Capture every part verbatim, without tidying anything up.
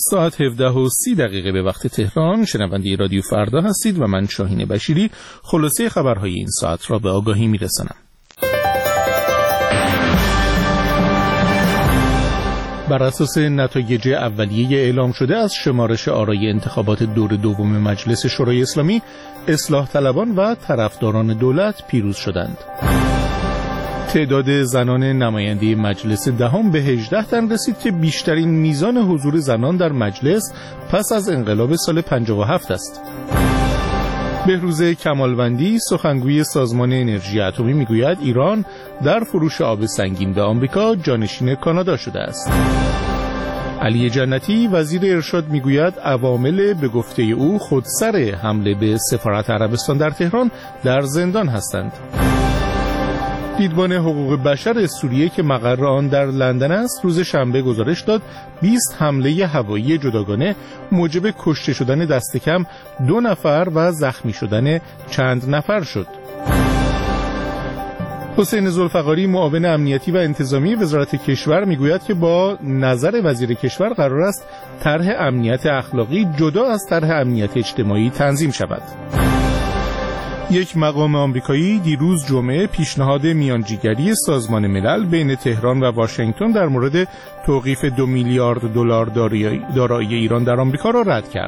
ساعت هفده و سی دقیقه به وقت تهران. شنونده رادیو فردا هستید و من شاهین بشیری خلاصه خبرهای این ساعت را به آگاهی میرسانم. بر اساس نتایج اولیه اعلام شده از شمارش آرای انتخابات دور دوم مجلس شورای اسلامی، اصلاح طلبان و طرفداران دولت پیروز شدند. تعداد زنان نماینده مجلس دهم به هجده تن رسید که بیشترین میزان حضور زنان در مجلس پس از انقلاب سال پنجاه و هفت است. بهروز کمالوندی سخنگوی سازمان انرژی اتمی میگوید ایران در فروش آب سنگین به آمریکا جانشین کانادا شده است. علی جنتی وزیر ارشاد میگوید عوامل به گفته او خودسر حمله به سفارت عربستان در تهران در زندان هستند. دیدبان حقوق بشر سوریه که مقر آن در لندن است روز شنبه گزارش داد بیست حمله هوایی جداگانه موجب کشته شدن دست کم دو نفر و زخمی شدن چند نفر شد. حسین ذوالفقاری معاون امنیتی و انتظامی وزارت کشور میگوید که با نظر وزیر کشور قرار است طرح امنیت اخلاقی جدا از طرح امنیت اجتماعی تنظیم شود. یک مقام آمریکایی دیروز جمعه پیشنهاد میانجیگری سازمان ملل بین تهران و واشنگتن در مورد توقیف دو میلیارد دلار دارایی ایران در آمریکا را رد کرد.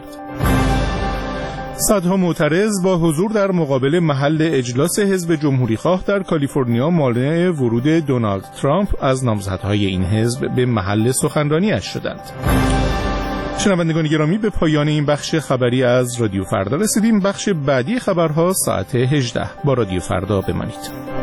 صدها معترض با حضور در مقابل محل اجلاس حزب جمهوریخواه در کالیفرنیا مانع ورود دونالد ترامپ از نامزدهای این حزب به محل سخنرانی‌اش شدند. شنوندگان گرامی، به پایان این بخش خبری از رادیو فردا رسیدیم. بخش بعدی خبرها ساعت هجده. با رادیو فردا بمانید.